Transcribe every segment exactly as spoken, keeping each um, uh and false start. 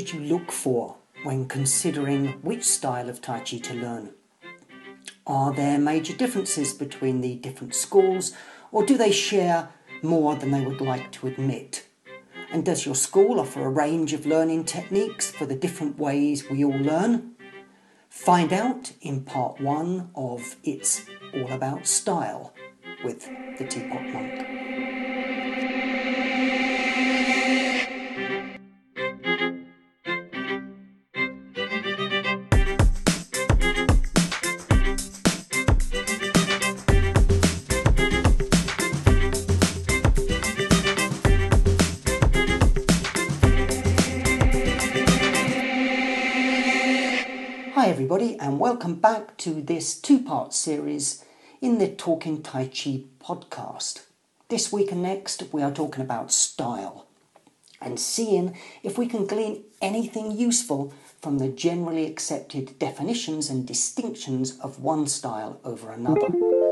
should you look for when considering which style of Tai Chi to learn? Are there major differences between the different schools, or do they share more than they would like to admit? And does your school offer a range of learning techniques for the different ways we all learn? Find out in part one of It's All About Style with the Teapot Monk. Hi everybody, and welcome back to this two-part series in the Talking Tai Chi podcast. This week and next we are talking about style and seeing if we can glean anything useful from the generally accepted definitions and distinctions of one style over another.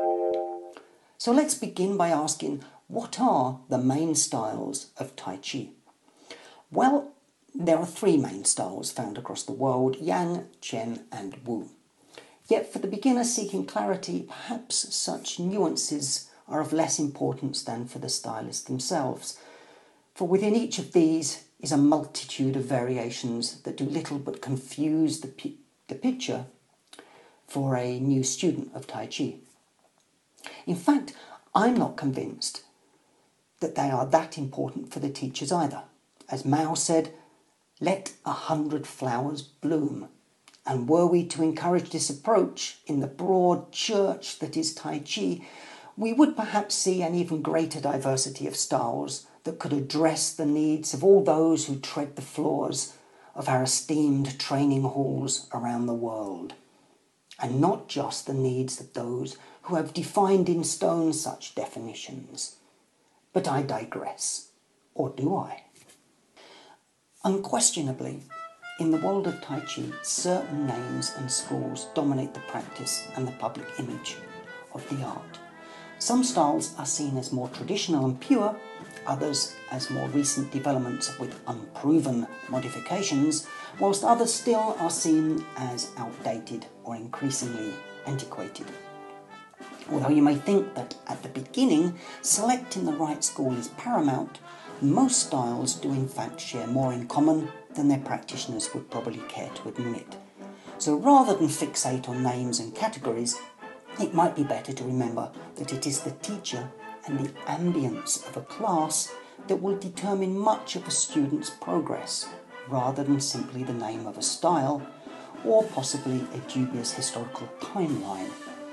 So let's begin by asking, what are the main styles of Tai Chi? Well, there are three main styles found across the world: Yang, Chen and Wu. Yet for the beginner seeking clarity, perhaps such nuances are of less importance than for the stylists themselves. For within each of these is a multitude of variations that do little but confuse the, pi- the picture for a new student of Tai Chi. In fact, I'm not convinced that they are that important for the teachers either. As Mao said, "Let a hundred flowers bloom." And were we to encourage this approach in the broad church that is Tai Chi, we would perhaps see an even greater diversity of styles that could address the needs of all those who tread the floors of our esteemed training halls around the world, and not just the needs of those who have defined in stone such definitions. But I digress. Or do I? Unquestionably, in the world of Tai Chi, certain names and schools dominate the practice and the public image of the art. Some styles are seen as more traditional and pure, others as more recent developments with unproven modifications, whilst others still are seen as outdated or increasingly antiquated. Although you may think that at the beginning, selecting the right school is paramount, most styles do in fact share more in common than their practitioners would probably care to admit. So rather than fixate on names and categories, it might be better to remember that it is the teacher and the ambience of a class that will determine much of a student's progress, rather than simply the name of a style or possibly a dubious historical timeline.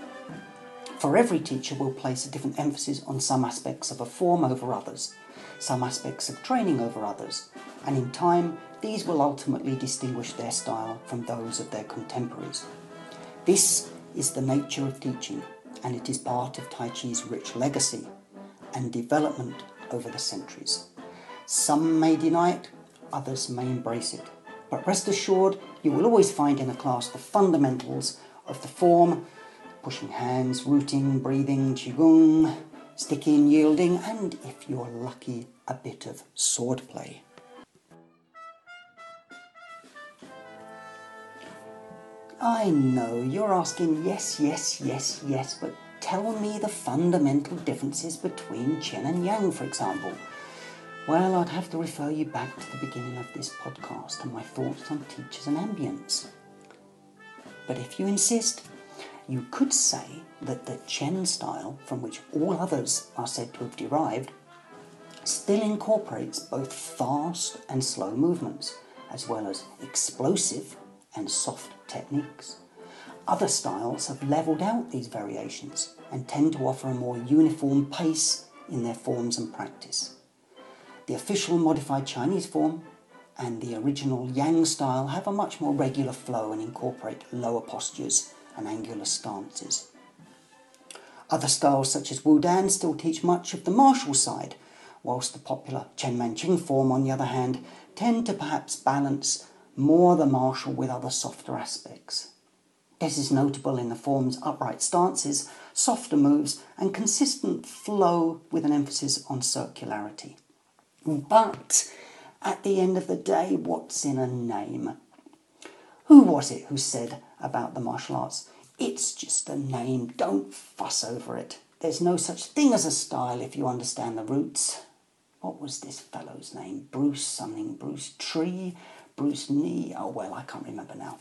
For every teacher will place a different emphasis on some aspects of a form over others, some aspects of training over others, and in time these will ultimately distinguish their style from those of their contemporaries. This is the nature of teaching, and it is part of Tai Chi's rich legacy and development over the centuries. Some may deny it, others may embrace it, but rest assured you will always find in a class the fundamentals of the form: pushing hands, rooting, breathing, qigong, sticking, yielding, and if you're lucky, a bit of swordplay. I know you're asking, yes, yes, yes, yes, but tell me the fundamental differences between Chen and Yang, for example. Well, I'd have to refer you back to the beginning of this podcast and my thoughts on teachers and ambience. But if you insist, you could say that the Chen style, from which all others are said to have derived, still incorporates both fast and slow movements, as well as explosive and soft techniques. Other styles have levelled out these variations and tend to offer a more uniform pace in their forms and practice. The official modified Chinese form and the original Yang style have a much more regular flow and incorporate lower postures and angular stances. Other styles such as Wudan still teach much of the martial side, whilst the popular Chen Manqing form, on the other hand, tend to perhaps balance more the martial with other softer aspects. This is notable in the form's upright stances, softer moves, and consistent flow with an emphasis on circularity. But at the end of the day, what's in a name? Who was it who said about the martial arts, "It's just a name, don't fuss over it. There's no such thing as a style if you understand the roots." What was this fellow's name? Bruce something, Bruce Tree, Bruce Knee, oh well, I can't remember now.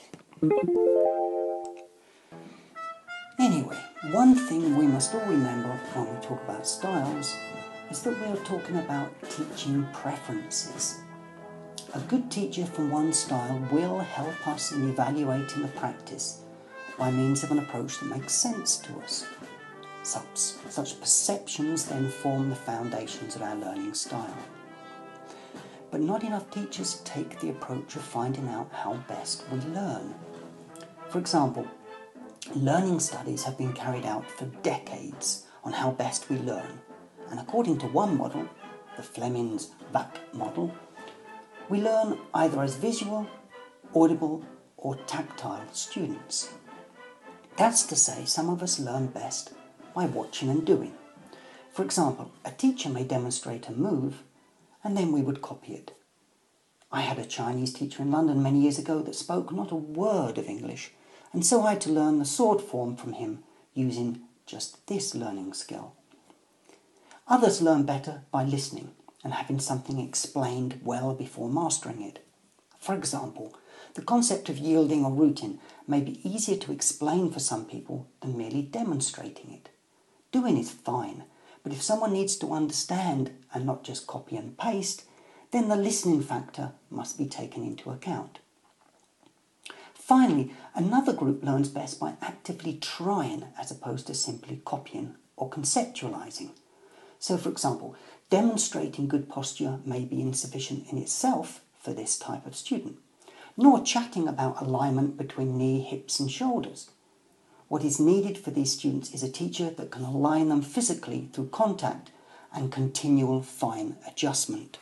Anyway, one thing we must all remember when we talk about styles is that we are talking about teaching preferences. A good teacher from one style will help us in evaluating the practice by means of an approach that makes sense to us. Such, such perceptions then form the foundations of our learning style. But not enough teachers take the approach of finding out how best we learn. For example, learning studies have been carried out for decades on how best we learn, and according to one model, the Fleming's V A C model, we learn either as visual, audible or tactile students. That's to say, some of us learn best by watching and doing. For example, a teacher may demonstrate a move and then we would copy it. I had a Chinese teacher in London many years ago that spoke not a word of English, and so I had to learn the sword form from him using just this learning skill. Others learn better by listening and having something explained well before mastering it. For example, the concept of yielding or rooting may be easier to explain for some people than merely demonstrating it. Doing is fine, but if someone needs to understand and not just copy and paste, then the listening factor must be taken into account. Finally, another group learns best by actively trying as opposed to simply copying or conceptualizing. So, for example, demonstrating good posture may be insufficient in itself for this type of student, nor chatting about alignment between knee, hips and shoulders. What is needed for these students is a teacher that can align them physically through contact and continual fine adjustment.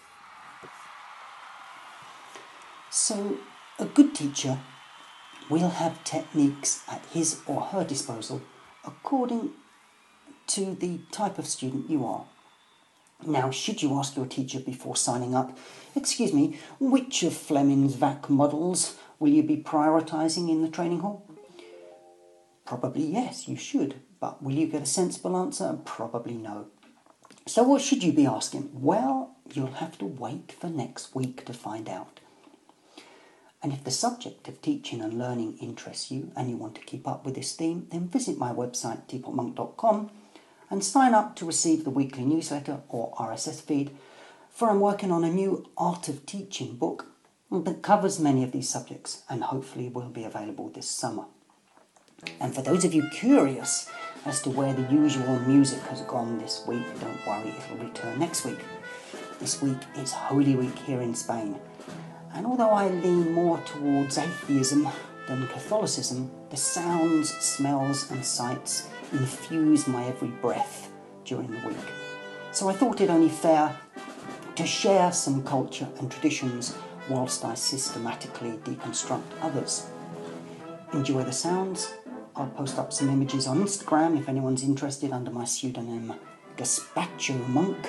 So, a good teacher will have techniques at his or her disposal according to the type of student you are. Now, should you ask your teacher before signing up, "Excuse me, which of Fleming's V A C models will you be prioritising in the training hall?" Probably yes, you should, but will you get a sensible answer? Probably no. So what should you be asking? Well, you'll have to wait for next week to find out. And if the subject of teaching and learning interests you and you want to keep up with this theme, then visit my website, teapot monk dot com, and sign up to receive the weekly newsletter or R S S feed, for I'm working on a new Art of Teaching book that covers many of these subjects and hopefully will be available this summer. And for those of you curious as to where the usual music has gone this week, don't worry, it'll return next week. This week is Holy Week here in Spain, and although I lean more towards atheism than Catholicism, the sounds, smells and sights infuse my every breath during the week. So I thought it only fair to share some culture and traditions whilst I systematically deconstruct others. Enjoy the sounds. I'll post up some images on Instagram if anyone's interested under my pseudonym Gaspacho Monk.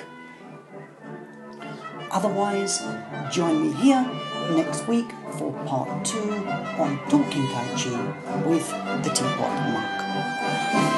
Otherwise, join me here next week for part two on Talking Tai Chi with the Teapot Monk.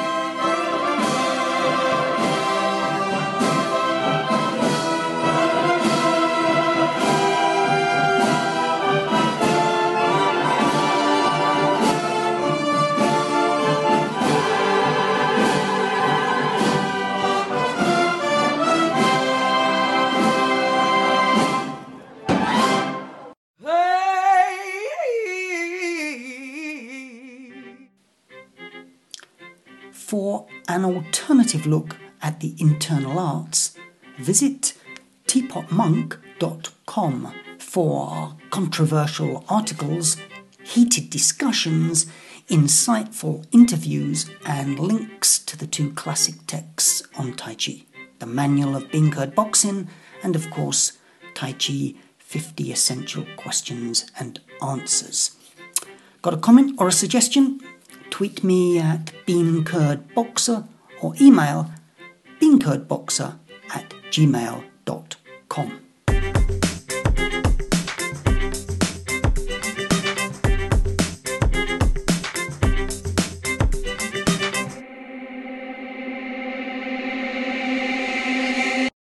For an alternative look at the internal arts, visit teapot monk dot com for controversial articles, heated discussions, insightful interviews, and links to the two classic texts on Tai Chi, the Manual of Bean-Curd Boxing, and of course, Tai Chi fifty Essential Questions and Answers. Got a comment or a suggestion? Tweet me at beancurdboxer or email beancurdboxer at gmail dot com.